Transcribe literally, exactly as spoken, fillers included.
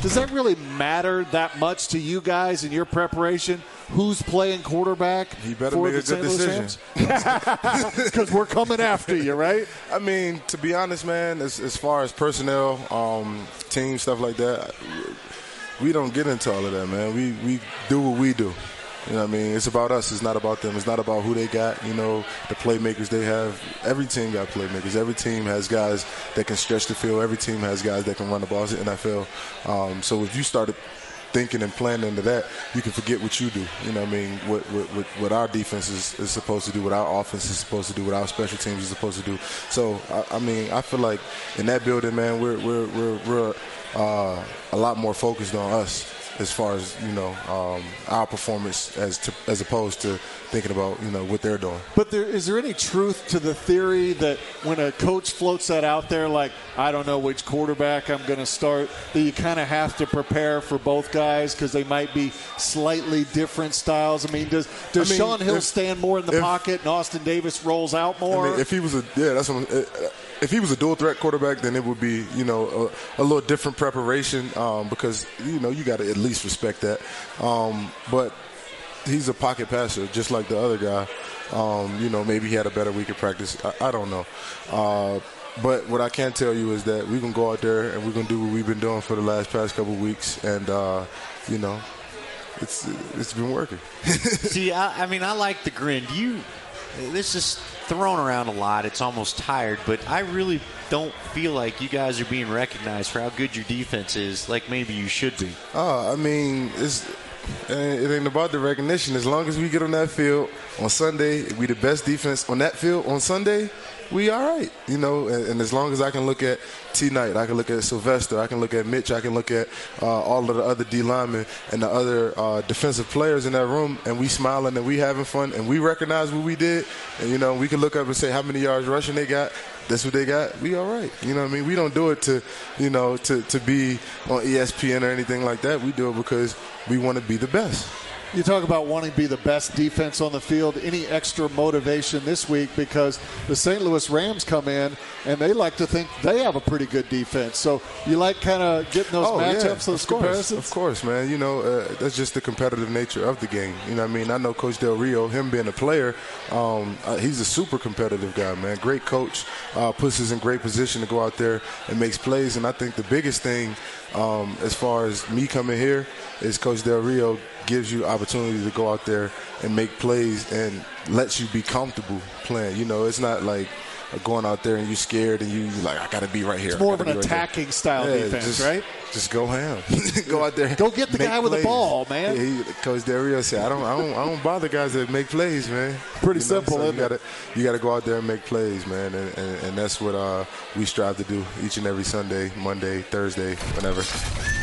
Does that really matter that much to you guys in your preparation? Who's playing quarterback? He better for make the a good Saint Louis decision. Because we're coming after you, right? I mean, to be honest, man, as, as far as personnel, um, team, stuff like that, we don't get into all of that, man. We, we do what we do. You know what I mean? It's about us. It's not about them. It's not about who they got, you know, the playmakers they have. Every team got playmakers. Every team has guys that can stretch the field. Every team has guys that can run the ball. It's the N F L. Um, so if you started thinking and planning into that, you can forget what you do. You know what I mean? What what, what, what our defense is, is supposed to do, what our offense is supposed to do, what our special teams is supposed to do. So, I, I mean, I feel like in that building, man, we're, we're, we're, we're uh, a lot more focused on us as far as, you know, um, our performance as to, as opposed to thinking about, you know, what they're doing. But there, is there any truth to the theory that when a coach floats that out there, like, I don't know which quarterback I'm going to start, that you kind of have to prepare for both guys because they might be slightly different styles? I mean, does does I mean, Shaun Hill if, stand more in the if, pocket and Austin Davis rolls out more? I mean, if he was a – yeah, that's what I'm, if he was a dual threat quarterback, then it would be, you know, a, a little different preparation um, because, you know, you got to at least respect that. Um, but he's a pocket passer, just like the other guy. Um, you know, maybe he had a better week of practice. I, I don't know. Uh, but what I can tell you is that we're going to go out there and we're going to do what we've been doing for the last past couple of weeks. And, uh, you know, it's it's been working. See, I, I mean, I like the grin. Do you – this is thrown around a lot. It's almost tired. But I really don't feel like you guys are being recognized for how good your defense is like maybe you should be. Oh, I mean, it's – it ain't about the recognition. As long as we get on that field on Sunday, we the best defense on that field on Sunday, we all right. You know, and, and as long as I can look at T. Knight, I can look at Sylvester, I can look at Mitch, I can look at uh, all of the other D linemen and the other uh, defensive players in that room, and we smiling and we having fun and we recognize what we did, and, you know, we can look up and say how many yards rushing they got. That's what they got. We all right. You know what I mean? We don't do it to, you know, to, to be on E S P N or anything like that. We do it because we want to be the best. You talk about wanting to be the best defense on the field. Any extra motivation this week because the Saint Louis Rams come in and they like to think they have a pretty good defense. So you like kind of getting those oh, matchups, yeah, those of comparisons? Course, of course, man. You know, uh, that's just the competitive nature of the game. You know what I mean? I know Coach Del Rio, him being a player, um, uh, he's a super competitive guy, man. Great coach, uh, puts us in great position to go out there and makes plays. And I think the biggest thing um, as far as me coming here is Coach Del Rio gives you opportunity to go out there and make plays and lets you be comfortable playing. You know, it's not like going out there and you're scared and you you're like, I got to be right here. It's more of an attacking right style yeah, defense, just, right? Just go ham. Go out there. Go get the guy with plays. the ball, man. Yeah, he, Coach Del Rio said, I don't, I don't, I don't bother guys that make plays, man. Pretty you know? simple. So isn't you gotta, you gotta go out there and make plays, man, and, and, and that's what uh, we strive to do each and every Sunday, Monday, Thursday, whenever.